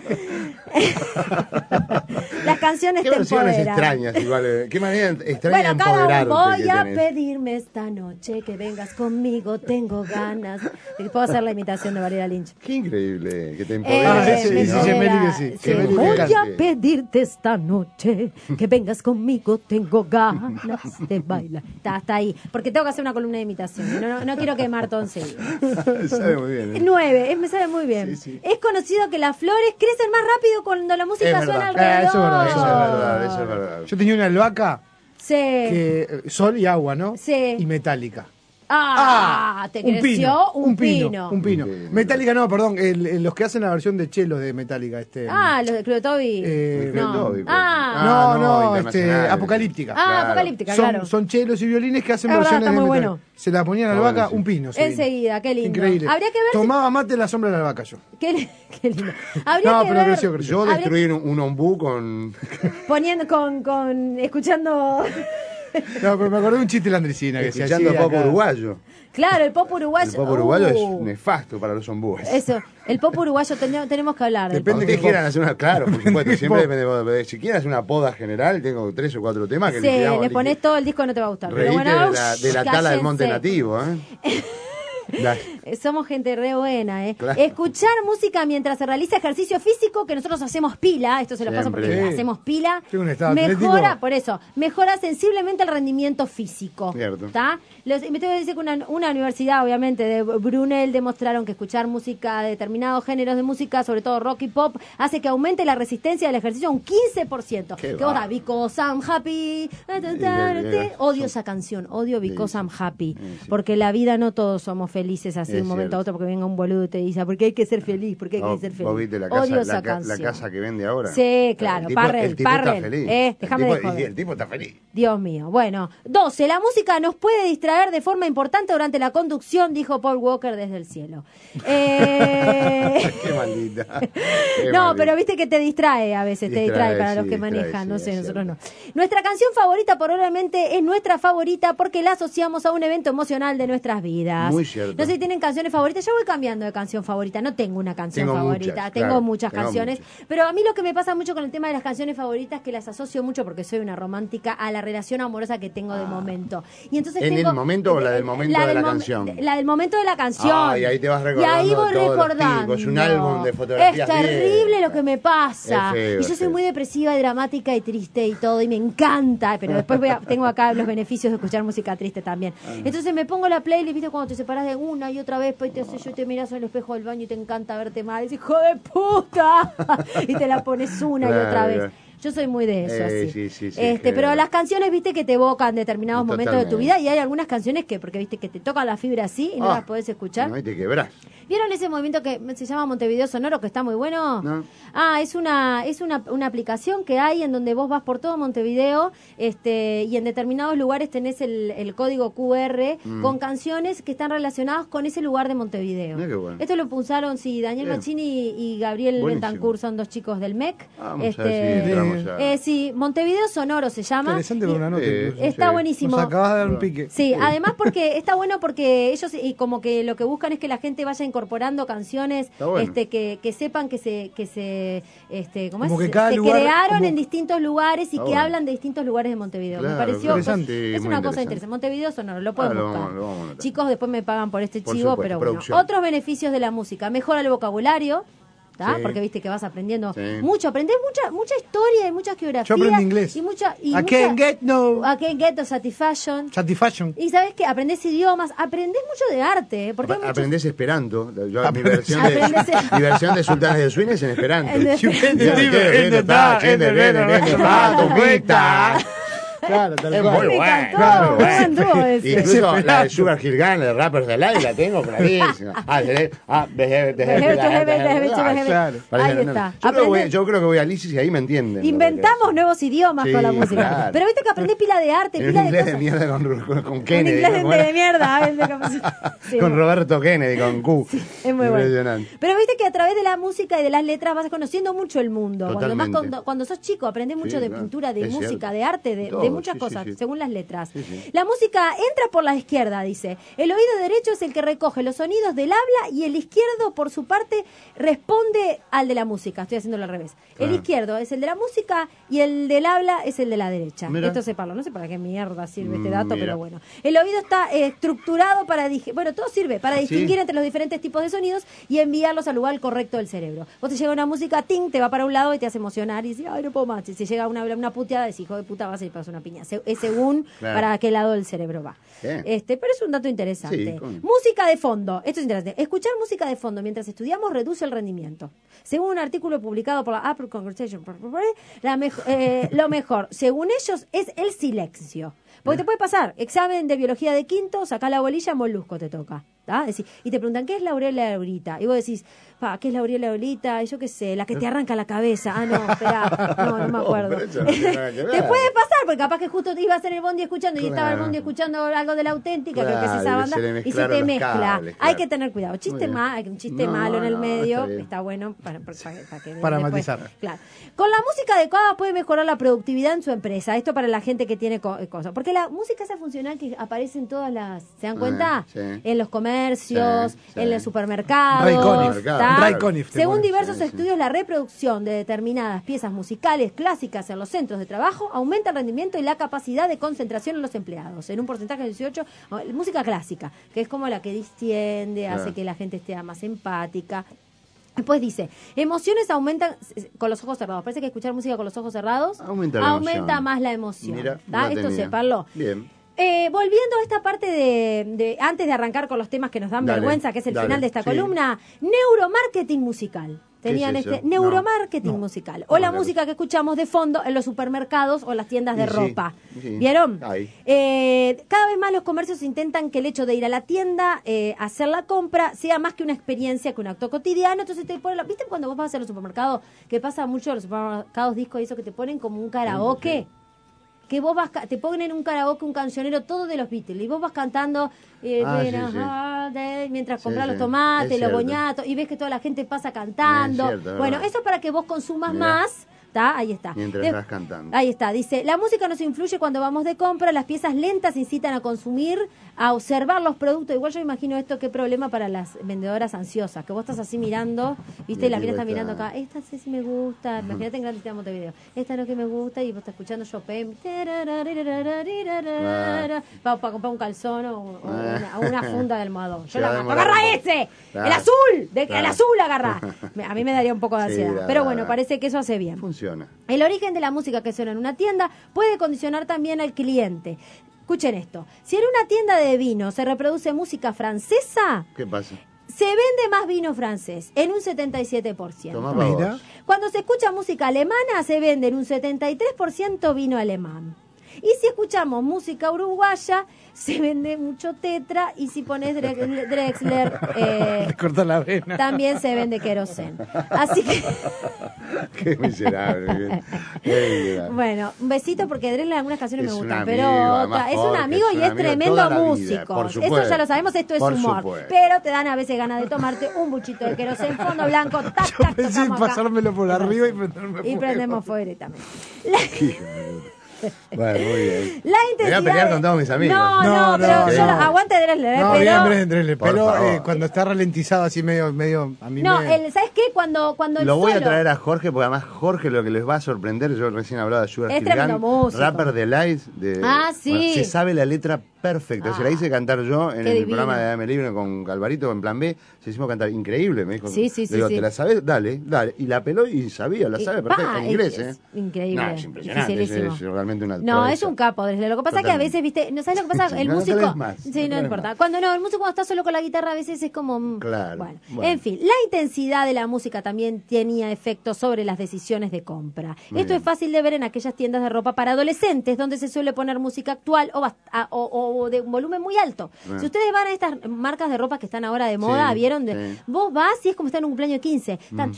Las canciones Qué te versiones empoderan. extrañas, igual. eh, Qué manera extraña de Bueno, cada empoderarte uno voy que a tenés. pedirme esta noche que vengas conmigo, tengo ganas. Puedo hacer la imitación de Valeria Lynch. Qué increíble que te Eh, empoderes. Ah, ese- me ese ¿no? Gemelli empodera. que sí, Sí. Gemelli que Voy cante. a pedirte esta noche que vengas conmigo, tengo ganas de bailar. Está, está ahí, porque tengo que hacer una columna de imitación. No, no, no quiero quemar todo enseguida. Sabe muy bien. ¿eh? Nueve, es- me sale muy bien. Sí, sí. Es conocido que las flores crecen más rápido cuando la música Es suena verdad. alrededor. Ah, eso es verdad, Eso es verdad, eso es verdad. Yo tenía una albahaca Sí. que eh, sol y agua, ¿no? Sí. Y metálica. Ah, te un creció pino, un, pino. un pino. Un pino. Metallica no, perdón, el- el- los que hacen la versión de chelos de Metallica, este. Ah, los de Club Toby. Eh, no. Toby, pues. Ah, no, Ah, no, no, este, internacionales. apocalíptica. ah, claro. apocalíptica, son, claro. son chelos y violines que hacen Es verdad, versiones está de muy Metallica. bueno. Se la ponían a la Está albahaca, bueno, sí. un pino. se Enseguida, qué lindo. Increíble. Habría que ver si- Tomaba mate en la sombra de la albahaca yo. Qué, qué lindo. Habría No, que pero ver creció, creció. Yo habría- destruí un, un ombú con. poniendo con, con escuchando No, pero me acordé de un chiste de la Andresina que se hacía. escuchando pop acá. uruguayo. claro, el pop uruguayo. El pop uruguayo Uh, es nefasto para los ombúes. Eso, el pop uruguayo ten- tenemos que hablar del Cuando Depende ustedes qué quieran pop. hacer una, claro, por supuesto, qué siempre pop. depende de, si quieren hacer una poda general, tengo tres o cuatro temas que Sí, le tiramos, le pones todo el disco no te va a gustar. Pero reíte bueno, de la, de la ush, tala del monte cállense. nativo, ¿eh? La- Somos gente re buena, ¿eh? Claro. Escuchar música mientras se realiza ejercicio físico, que nosotros hacemos pila, esto se lo paso porque Siempre. hacemos pila, Tengo un estado mejora, atlético. por eso, mejora sensiblemente el rendimiento físico. Cierto. ¿Está? Los, y me tengo que decir que una, una universidad, obviamente, de Brunel, demostraron que escuchar música de determinados géneros de música, sobre todo rock y pop, hace que aumente la resistencia del ejercicio un quince por ciento. Qué Que vos va. da, Because I'm happy. Odio esa canción, odio Because Sí, I'm sí. happy. Sí, sí. Porque la vida no todos somos felices así de Es un momento cierto. a otro, porque venga un boludo y te dice, ¿por qué hay que ser feliz? ¿Por qué hay ¿Vos- que ser vos feliz? viste la casa, Odio la, esa ca- la canción. casa que vende ahora? Sí, claro, El tipo- Parrell, el tipo Parrell, está feliz. eh, déjame el de tipo, joder. y el tipo está feliz. Dios mío. Bueno, doce. La música nos puede distraer de forma importante durante la conducción, dijo Paul Walker desde el cielo. Eh... Qué maldita. Qué No, maldita. pero viste que te distrae a veces, te Distrae, distrae para sí, los que distrae, manejan, sí, no sé, es nosotros cierto. no. Nuestra canción favorita probablemente es nuestra favorita porque la asociamos a un evento emocional de nuestras vidas. Muy cierto. No sé si tienen canciones favoritas, yo voy cambiando de canción favorita, no tengo una canción Tengo favorita, muchas, tengo claro, muchas tengo canciones, muchas. pero a mí lo que me pasa mucho con el tema de las canciones favoritas es que las asocio mucho porque soy una romántica a la relación amorosa que tengo de momento. Y entonces ¿En el tengo- momento o la del momento de la del mom- canción? La del momento de la canción. Ah, y ahí te vas recordando Y ahí voy todos los recordando. tipos, un álbum de fotografías Es terrible viejas. lo que me pasa. Es feo, y yo es soy feo. muy depresiva y dramática y triste y todo, y me encanta, pero después voy a- tengo acá los beneficios de escuchar música triste también. Ah. Entonces me pongo la playlist, viste, cuando te separas de una y otra vez, pues te haces yo te miras en el espejo del baño y te encanta verte mal, y dices, hijo de puta, y te la pones una y Claro, otra vez. claro. Yo soy muy de eso, Eh, así. sí, sí, sí, este, que- pero las canciones, viste, que te evocan determinados momentos de tu Totalmente. vida, y hay algunas canciones que, porque viste, que te tocan la fibra así y no Ah, las podés escuchar. No, y te quebrás. ¿Vieron ese movimiento que se llama Montevideo Sonoro, que está muy bueno? No. Ah, es una es una, una aplicación que hay en donde vos vas por todo Montevideo, este y en determinados lugares tenés el, el código Q R Mm. con canciones que están relacionadas con ese lugar de Montevideo. Mirá qué bueno. Esto lo impulsaron, sí, Daniel Bien. Machini y Gabriel Buenísimo. Bentancur son dos chicos del M E C. Vamos a ver si entramos a... eh, sí, Montevideo Sonoro se llama. Interesante Y- por una nota. Eh, incluso. Está Sí. buenísimo. Nos acabas de dar un pique. Sí, además porque está bueno porque ellos y como que lo que buscan es que la gente vaya incorporando canciones Está bueno. este que, que sepan que se que se este ¿cómo Como es? que cada se lugar- crearon como- en distintos lugares y Está que bueno. hablan de distintos lugares de Montevideo. Claro, Me pareció pues, interesante, es muy una cosa interesante. interesante. Montevideo Sonoro, lo pueden Ah, lo buscar. vamos- lo vamos a anotar. Chicos, después me pagan por este Por chivo, supuesto, pero bueno. producción. Otros beneficios de la música, mejora el vocabulario. ¿tá? Sí. Porque viste que vas aprendiendo Sí. mucho, aprendes mucha mucha historia y mucha geografía. Yo aprendí inglés. Y mucha, y I mucha- can't get no I can't get no satisfaction. satisfaction. Y sabes que aprendés idiomas, aprendés mucho de arte, ¿eh? porque hay Apa- muchos- Aprendés esperanto. Yo, mi, Aprendés- versión de, Aprendés- mi versión de Sultanes de Swing es en esperanto. En- You can't Mira, believe qué it, bien in the está, dark, che, in the de bien, dark, de bien, in the está, dark, Tomita. Claro, tal Es cual. muy Me bueno, encantó, muy bueno. me encantó ese. Incluso la de Sugar Hill Gang, de Rappers Delight, la tengo clarísima. Ah, de, ah, de, de, de, Claro. Ahí está. Yo creo, que voy, Aprende- yo creo que voy a Lisis y ahí me entienden. Inventamos nuevos idiomas Sí, con la música. claro. Pero viste que aprendés pila de arte, En pila un de inglés cosas. de mierda con, con, con Un Kennedy. inglés ¿no? de, Bueno, de mierda. ¿ves? De cómo se- Sí, con bueno. Roberto Kennedy, con Q. Es muy bueno. Impresionante. Pero viste que a través de la música y de las letras vas conociendo mucho el mundo. Cuando, más Totalmente. cuando, cuando sos chico aprendés mucho Sí, de claro. pintura, de Es música, cierto. de arte, de, Todo, de muchas sí, sí, cosas, sí. según las letras. Sí, sí. La música entra por la izquierda, dice. El oído derecho es el que recoge los sonidos del habla y el izquierdo, por su parte, responde al de la música. Estoy haciéndolo al revés. El Ah. izquierdo es el de la música y el del habla es el de la derecha. Mira. Esto separlo. No sé para qué mierda sirve este Mm, dato, mira. pero bueno. El oído está eh, estructurado para... dije- Bueno, todo sirve para Sí. distinguir entre los diferentes tipos de sonidos y enviarlos al lugar correcto del cerebro. Vos te llega una música, ting, te va para un lado y te hace emocionar y dices, ay, no puedo más. Y si llega una, una puteada, decís, hijo de puta, vas a ir para una piña. Se- es según Claro. para qué lado del cerebro va. Bien. Este, pero es un dato interesante. Sí, ¿cómo? Música de fondo. Esto es interesante. Escuchar música de fondo mientras estudiamos reduce el rendimiento. Según un artículo publicado por la Apple Conversation, la mejo- eh, lo mejor, según ellos, es el silencio. Porque te puede pasar, examen de biología de quinto, sacá la bolilla, molusco te toca. ¿tá? Decís- Y te preguntan, ¿qué es la aureola aurita? Y vos decís, pa, ¿qué es la aureola aurita? Y yo qué sé, la que te arranca la cabeza. Ah, no, espera, no, no me acuerdo. pero eso no tiene nada que ver. Te puede pasar, porque capaz que justo te ibas en el bondi escuchando y estaba el Claro. bondi escuchando algo de la auténtica, creo que es Claro, esa y banda, se le y se mezclaron te los mezcla. cables, Hay claro. que tener cuidado. Muy Chiste bien. mal, un chiste No, malo en el no, medio, está bien. está bueno para, para- para- para que Para después- matizar. Claro. Con la música adecuada puede mejorar la productividad en su empresa. Esto para la gente que tiene co- cosas. Porque la música esa funcional que aparece en todas las... ¿Se dan Ah, cuenta? sí. En los comercios, Sí, sí. en los supermercados. Ray Conniff. ¿tá? Ray Conniff te Según pone. diversos Sí, sí. estudios, la reproducción de determinadas piezas musicales clásicas en los centros de trabajo aumenta el rendimiento y la capacidad de concentración en los empleados. En un porcentaje del dieciocho, oh, música clásica, que es como la que distiende, hace Claro. que la gente esté más empática. Después dice, emociones aumentan con los ojos cerrados. Parece que escuchar música con los ojos cerrados Aumenta la aumenta emoción. más la emoción. Mira, ¿tá? no Esto tenía. separlo. Bien. Eh, volviendo a esta parte de, de antes de arrancar con los temas que nos dan Dale, vergüenza, que es el dale, final de esta sí. columna, neuromarketing musical. ¿Qué Tenían es eso? este neuromarketing No. musical. O ¿Cómo la es la música que escuchamos de fondo en los supermercados o las tiendas de Y sí, ropa. sí. ¿Vieron? Ahí. Eh, cada vez más los comercios intentan que el hecho de ir a la tienda, eh, hacer la compra, sea más que una experiencia, que un acto cotidiano. Entonces te ponen, la- ¿viste cuando vos vas a los supermercados, que pasa mucho en los supermercados discos y eso, que te ponen como un karaoke? Que vos vas, ca- te ponen un karaoke, un cancionero, todo de los Beatles, y vos vas cantando eh, Ah, Been sí, a sí. Hard Day, mientras Sí, compras sí, los tomates, es los cierto. boñatos, y ves que toda la gente pasa cantando. Es cierto, es bueno, verdad. eso es para que vos consumas Mirá. más. ¿Tá? Ahí está. Mientras De- vas cantando. Ahí está. Dice, la música nos influye cuando vamos de compra, las piezas lentas incitan a consumir, a observar los productos. Igual yo imagino esto, qué problema para las vendedoras ansiosas, que vos estás así mirando, viste, y Y la el mina tipo está mirando está- acá, esta sí, sí me gusta, imagínate en Gran Sistema Montevideo, esta no que me gusta, y vos estás escuchando Chopin, va para comprar un calzón o, o una, o una funda del almohadón. Yo Se la va a mato. demorar ¡Agarra un poco. ese! ¡El Claro. azul! De, ¡El Claro. azul agarra! Me- A mí me daría un poco de Sí, ansiedad. la Pero verdad. bueno, parece que eso hace bien. Funciona. El origen de la música que suena en una tienda puede condicionar también al cliente. Escuchen esto. Si en una tienda de vino se reproduce música francesa, ¿Qué pasa? se vende más vino francés, en un setenta y siete por ciento. Tomá pa' Mira. vos. Cuando se escucha música alemana, se vende en un setenta y tres por ciento vino alemán. Y si escuchamos música uruguaya, se vende mucho tetra. Y si pones Dre- Drexler, eh, Te corta la vena. también se vende querosén. Así que... Qué miserable. bien. Qué miserable. Bueno, un besito porque Drexler algunas canciones Es me un gustan, amigo, pero además, otra, es un Jorge, amigo es y un es amigo tremendo toda la vida, músico. por Eso supuesto. ya lo sabemos, esto es Por humor. supuesto. Pero te dan a veces ganas de tomarte un buchito de querosén, fondo blanco, tac, tac, Pensé en tocamos acá. pasármelo por arriba y prenderme Y fuego. prendemos fuego directamente. Hijo de puta. Bueno, muy bien. La Me intensidad. voy a pelear de- con todos mis amigos. No, no, No, pero no, yo no. lo- aguante Drexler, ¿eh? No, pero... bien, Dresden, Dresden, Por pero favor. eh, cuando está ralentizado así medio, medio a mí No, me... el, ¿sabes qué? Cuando, cuando el Lo voy a solo- traer a Jorge porque además Jorge lo que les va a sorprender, yo recién hablaba de Sugar Es Hill tremendo Gang, músico. rapper de Light, de Ah, sí. bueno, se sabe la letra perfecta, se la Ah, hice cantar yo en qué el divino. programa de Dame Libre con Calvarito en Plan B, se hicimos cantar increíble, me dijo. Sí, sí, Le sí, digo, sí. ¿te la sabes? Dale, dale. Y la peló y sabía, la Y- sabe pa, perfecto en es- inglés, es ¿eh? increíble, No, es impresionante, es, dificilísimo. es realmente realmente una No, proeza. es un capo, Dresler. Lo que pasa es que a veces, viste, ¿no sabes lo que pasa? El No, no músico... tenés más, sí, no no tenés importa. más. Cuando no, el músico cuando está solo con la guitarra a veces es como... mm, Claro, Bueno. bueno. En fin, la intensidad de la música también tenía efectos sobre las decisiones de compra. Muy Esto bien. es fácil de ver en aquellas tiendas de ropa para adolescentes, donde se suele poner música actual o, bast- a- o, o de un volumen muy alto. Bueno. Si ustedes van a estas marcas de ropa que están ahora de moda, Sí, ¿vieron? De, sí. Vos vas y es como estar en un cumpleaños de quince. Están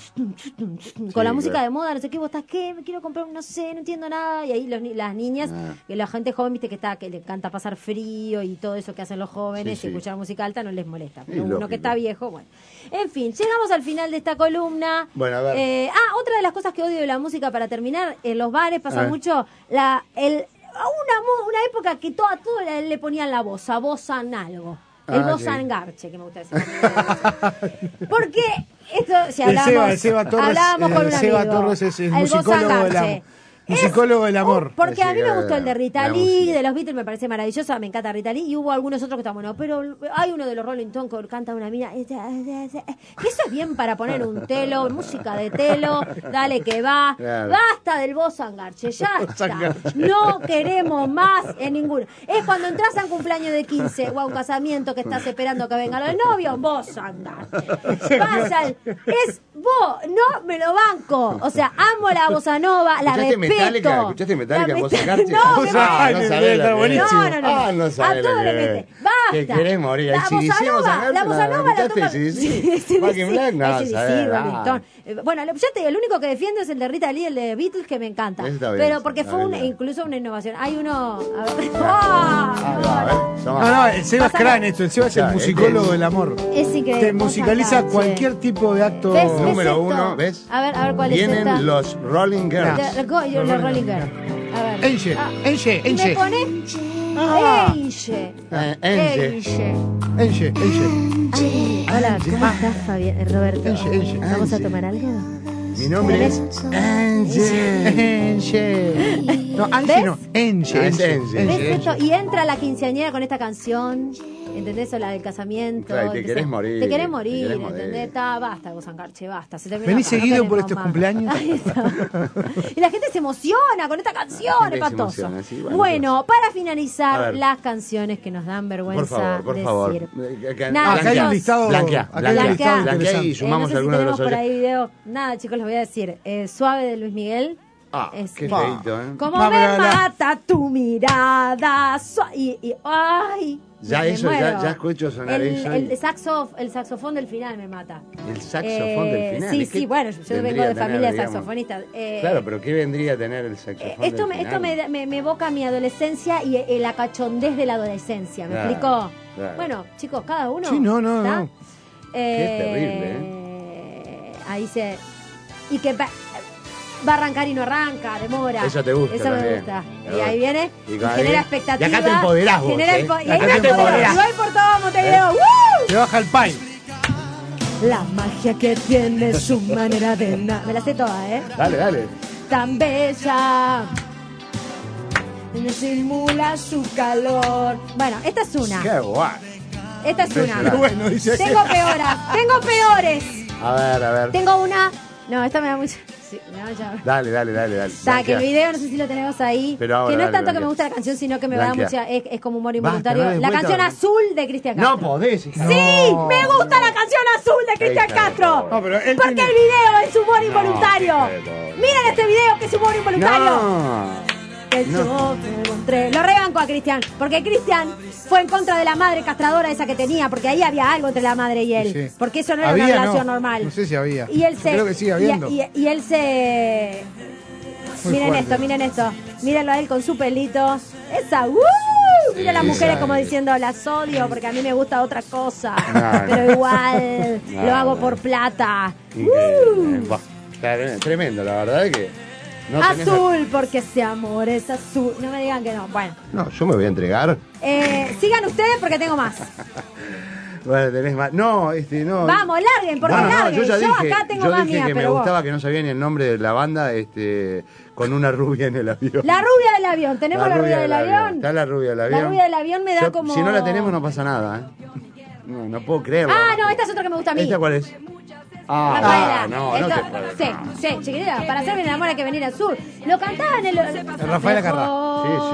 con la Sí, música claro. de moda, no sé qué, vos estás, ¿qué? Me quiero comprar, un- no sé, no entiendo nada. Y ahí los ni- las niñas, Ah. que la gente joven, viste, que está que le encanta pasar frío y todo eso que hacen los jóvenes, Sí, sí. y escuchar música alta no les molesta. Sí, Pero uno lógico. que está viejo, bueno. En fin, llegamos al final de esta columna. Bueno, a ver. Eh, ah, otra de las cosas que odio de la música para terminar, en los bares A pasa ver. mucho la el a una mo- una época que todo, a todo le, le ponían la voz, a bozan algo. El Ah, bozan sí. garche, que me gusta decir. Porque esto, si El hablamos, Seba, el Seba Torres, hablábamos con el un Seba amigo, Torres es el el musicólogo bozan del garche. amor. Musicólogo del amor. Uh, porque a mí me Sí, gustó el de Rita la Lee, música. de los Beatles me parece maravillosa, me encanta Rita Lee, y hubo algunos otros que están buenos, pero hay uno de los Rolling Stones que canta una mina, que eso es bien para poner un telo, música de telo, dale que va, Claro. basta del voz angarche, ya está, no queremos más en ninguno. Es cuando entras a un cumpleaños de quince o a un casamiento que estás esperando que venga el novio, vos angarche. Pasa, el- es vos, no me lo banco, o sea, amo la bossa nova, la ¿Escuchaste respeto. Metallica? ¿Escuchaste Metallica La en voz Met- angarche? No, me Ah, parece- no no sabés sabés lo la que que es. es. no, no, no. Ah, no sabés A lo todo que le es. mete. Basta. Que querés morir. La A C D C bossa vos nova, angarche, la bossa ¿la nova la escuchaste, toca. A C D C? Sí, A C D C, Back in Black, no, A C D C, sabés, Rolling ah. Stone. Eh, Bueno, yo te digo, el único que defiendo es el de Rita Lee, el de Beatles, que me encanta. Ese está bien, Pero sí, porque está fue un, bien. incluso una innovación. Hay uno. A ver. Ah, ¡Ah! va, a ver, toma. No, no, el Seba es Pásame. crán esto, el Seba es el Escuchá, musicólogo este- del amor. Es increíble. Te musicaliza Bossa cualquier Angarche. tipo de acto. ¿Ves? ¿Ves Número esto? uno, ¿ves? A ver, a ver cuál es Vienen esta. los Rolling Girls. De- Go- yo- los Rolling Girls. A ver. Enche, Ah, Enche, y me Enche. pone. Ah. Enche. Eh, Enche. Enche. Enche, Enche. Ay, hola, ¿cómo estás, Fabián? Eh, Roberto. Enche, Enche. ¿Vamos a Enche. tomar algo? Mi nombre es Angie. Enche. No, Anche ¿Ves? no, Enche. Ah, es Enche. Enche. ¿Ves Enche, esto? Enche. Y entra la quinceañera con esta canción, ¿entendés? O la del casamiento. Claro, y te empieza- querés morir, Te querés te morir, querés morir. ¿entendés? Ta, basta, vos Angarche, basta. Se terminó ¿Venís acá, no seguido queremos por estos más. cumpleaños? Ahí está. Y la gente se emociona con esta canción, La gente se espantoso. emociona, sí, bueno, Bueno, para A finalizar, ver. las canciones que nos dan vergüenza Por favor, por decir. favor. Eh, que- Nada, Ah, acá hay un chicos. listado. Blanquea, acá hay un blanquea, listado Blanquea. blanquea y interesante. Eh, sumamos no sé si algunos de tenemos los por oyentes. ahí video. Nada, chicos, les voy a decir. Eh, Suave de Luis Miguel. Ah, Es- qué Pa. feito, ¿eh? Como No, me pero la- mata tu mirada. sua- y, y- ay. Ya me eso, ya- muero. ya escucho sonar el, eso El, y- saxo, el saxofón del final me mata. El saxofón Eh, del final. Sí, es que sí, bueno, yo vendría vengo a de tener, familia de digamos- saxofonistas. Eh, Claro, pero ¿qué vendría a tener el eh, saxofón esto del me, final? esto me, me, me evoca mi adolescencia y eh, la cachondez de la adolescencia. ¿Me Claro, explico? claro. Bueno, chicos, cada uno. Sí, no, no, ¿está? no. Eh, terrible, ¿eh? Ahí se. Y que va, va a arrancar y no arranca, demora. Eso te gusta Eso me también. gusta. Pero Y ahí viene, y y ahí- genera expectativa. y acá te empoderás vos, genera ¿eh? empo- y Acá ahí te me empodero. empoderás. Y voy por todo Montevideo. ¡Woo! Te baja el pay. La magia que tiene su manera de na- Me la sé toda, ¿eh? Dale, dale. Tan bella. Simula su calor. Bueno, esta es una. Qué guay. Esta es una. Impresionante. Bueno, dice que- Tengo peores. Tengo peores. A ver, a ver. Tengo una. No, esta me da mucho. Sí, me da mucha. Dale, dale, dale, dale. Está, que el Blanquea. video no sé si lo tenemos ahí. Pero ahora, que no es dale, tanto que blanquea. me gusta la canción, sino que me Blanquea. da mucha. Es, es como humor Basta, involuntario. no des la vuelta. canción azul de Cristian Castro. No podés, hija. ¡Sí! No. ¡Me gusta la canción azul de Cristian Hija de Castro! pobre. No, pero él Porque tiene- el video es humor involuntario. hija de pobre. Miren este video que es humor involuntario. No. Que No. yo me encontré. Lo rebanco a Cristian, porque Cristian fue en contra de la madre castradora esa que tenía, porque ahí había algo entre la madre y él. Sí. Porque eso no era Había, una no. relación normal. No sé si había. Y él Yo se. creo que sigue y- habiendo. Y, y él se. Muy miren fuerte. esto, miren esto. Mírenlo a él con su pelito. Esa. ¡Uh! Mira a las Sí, mujeres esa como es. diciendo, las odio porque a mí me gusta otra cosa. No, pero no. igual No, lo hago no. por plata. Increíble. Buah, tremendo, tremendo, la verdad es que. No tenés- Azul, porque ese amor es azul. No me digan que no. Bueno, No, yo me voy a entregar. eh, sigan ustedes porque tengo más. Bueno, tenés más. No, este, no. Vamos, larguen, porque No, no, larguen. yo ya dije, acá tengo yo más dije mía, que me pero vos. gustaba que no sabía ni el nombre de la banda, este, con una rubia en el avión. La rubia del avión. ¿Tenemos la, rubia del avión? Está la rubia del avión. La rubia del avión me da Yo- como... Si no la tenemos no pasa nada, ¿eh? No, no puedo creerlo. Ah, no, esta es otra que me gusta a mí. ¿Esta cuál es? Ah, Rafaela. no, no Esto- te puedo. Sí, sí, chiquitita, para hacerme el amor hay que venir al sur. Lo cantaban en el... Rafaela Carrá. Sí, sí,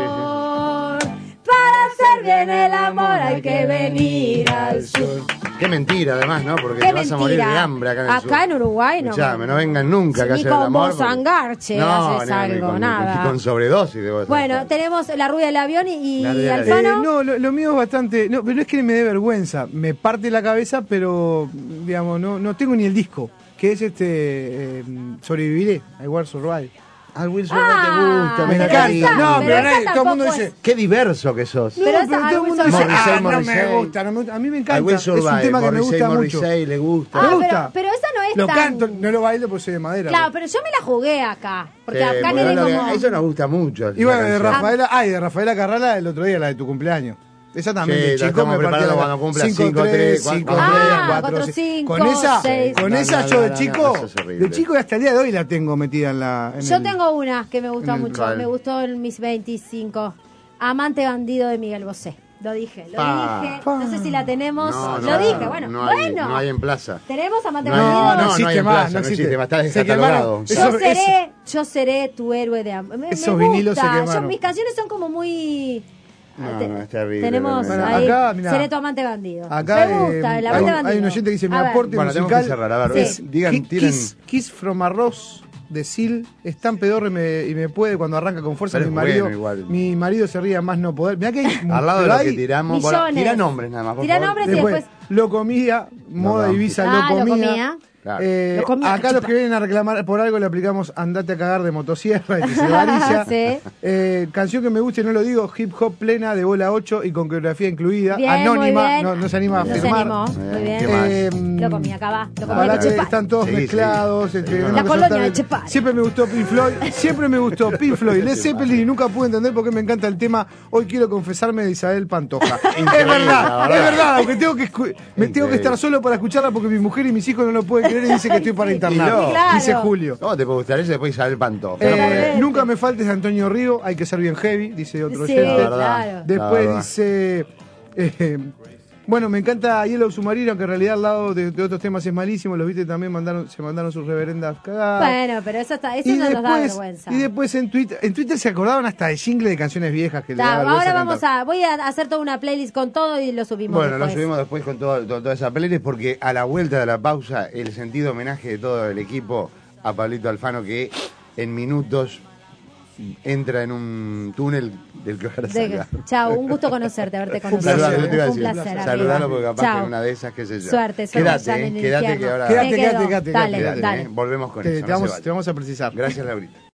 sí. Para hacer bien el amor hay que venir al sur. Qué mentira, además, ¿no? Porque Qué te vas a morir de mentira. hambre acá en el sur. Acá en Uruguay no. Escuchame, no vengan nunca acá a Ni hacer el con amor. vos porque- angarche no, haces ni- ni algo, con, nada. ni con sobredosis debo estar. Bueno, tenemos la rubia del avión y, La rubia y del Eh, Alfano. no, lo, lo mío es bastante. No, pero no es que me dé vergüenza. Me parte la cabeza, pero digamos, no, no tengo ni el disco. Que es este. Eh, Sobreviviré. I Will Survive. Al Wilson Ah, te gusta, Me pero encanta. esa- no, pero pero, esa nadie, todo el mundo tampoco dice. es- Qué diverso que sos. Pero no, esa- pero todo I el Will mundo dice, Survive. ah, no Morrissey. me gusta, no me gusta. A mí me I encanta. Will Es un Survive, tema que me Morrissey, gusta mucho. Morrissey, le gusta. Ah, me pero, gusta. pero esa no es Lo tan... canto, no lo bailo porque soy de madera. Claro, pero yo me la jugué acá. Porque Sí, acá bueno, quedé lo que- como... Eso nos gusta mucho. Y bueno, de esa canción. Rafaela, ay, de Rafaela Carrala el otro día, la de tu cumpleaños. Esa también Sí, de la chico estamos me partía preparando la- cuando cumpla cinco, cinco, tres, tres, cinco, cuatro, tres, ah, cuatro, cuatro, seis. cinco, Con esa, seis. con No, esa no, yo no, de no, chico, no, eso es horrible. de chico y hasta el día de hoy la tengo metida en la. En Yo el- tengo una que me gustó en el- mucho. ¿cuál? Me gustó en mis veinticinco. Amante bandido de Miguel Bosé. Lo dije, lo Pa. dije. No sé si la tenemos. No, lo no, dije, bueno. no hay, bueno. no hay en plaza. Tenemos Amante No hay- bandido. No, no no, no existe hay en más, plaza, no no existe. existe, está Se descatalogado. quemaron. Yo Eso- seré, yo seré tu héroe de amor. Me, me Esos gusta. vinilos se Yo- quemaron. mis canciones son como muy. No, Te- no, es terrible, Tenemos realmente. ahí, Bueno, acá, mirá. seré tu amante bandido. Acá me gusta, eh, el hay, amante un- bandido. hay un oyente que dice: mi A ver. aporte Bueno, tenemos musical que cerrar, a ver, Sí. es- digan, Ki- tiren. Kiss, Kiss from a Rose de Seal es tan pedorro y me, y me puede cuando arranca con fuerza. Pero Mi es marido, bueno igual. mi marido se ría más no poder. Mirá que hay, Al lado de pero lo que hay- tiramos, bueno, millones. tira nombres nada más, por Tira favor. nombres. y Después, después- lo comía, moda no. Ibiza, Ah, lo lo comía. comía. Claro. Eh, Lo comía, acá los chupa. que vienen a reclamar por algo le aplicamos Andate a cagar de motosierra y que se varilla. Sí. Eh, canción que me gusta y no lo digo, hip hop plena de bola ocho y con coreografía incluida. Bien, Anónima, muy bien. no, no se anima a No se firmar. animó. Muy bien. ¿Qué más? Eh, Lo comía acá va. Lo comía Ahora con que Chepal. están todos Sí, mezclados. sí. este, Sí, tenemos la que colonia soltar de el- Chepal. Siempre me gustó Pink Floyd, siempre me gustó Pink Floyd, Led Zeppelin y nunca pude entender por qué me encanta el tema Hoy quiero confesarme de Isabel Pantoja. Es Increíble, verdad, la es verdad. verdad, aunque tengo que escu- me tengo que Increíble. estar solo para escucharla porque mi mujer y mis hijos no lo pueden creer y dicen que estoy para internar. Y no. Claro. Dice Julio. ¿Cómo te puede gustar eso? Después Isabel Pantoja. Eh, Totalmente. nunca me faltes de Antonio Río, hay que ser bien heavy, dice otro Sí, oyente. La verdad. claro. La Después verdad. dice. eh, bueno, me encanta Yellow Submarino, aunque en realidad al lado de, de otros temas es malísimo. Los viste también mandaron, se mandaron sus reverendas cagadas. Bueno, pero eso, está, eso y, no nos da después, vergüenza. y después en Twitter, en Twitter se acordaban hasta de jingle de canciones viejas que le Ta, daba vergüenza ahora vamos cantar. a, voy a hacer toda una playlist con todo y lo subimos Bueno, lo después. subimos después con todo, todo- toda esa playlist porque a la vuelta de la pausa el sentido homenaje de todo el equipo a Pablito Alfano que en minutos entra en un túnel del que ahora De- salga. Chao, un gusto conocerte, haberte un conocido. placer, Saludalo, te iba a Fue un decir. placer. Saludalo amigo. porque capaz Chao. que en una de esas, qué sé yo. Suerte, suerte. Quédate, ya en eh, el quédate que infierno. ahora... Quédate, Me quédate, quedo. quédate, Dale, quédate, dale. eh, volvemos con Te, eso. te no se vamos, vale. te vamos a precisar. Gracias, Laurita.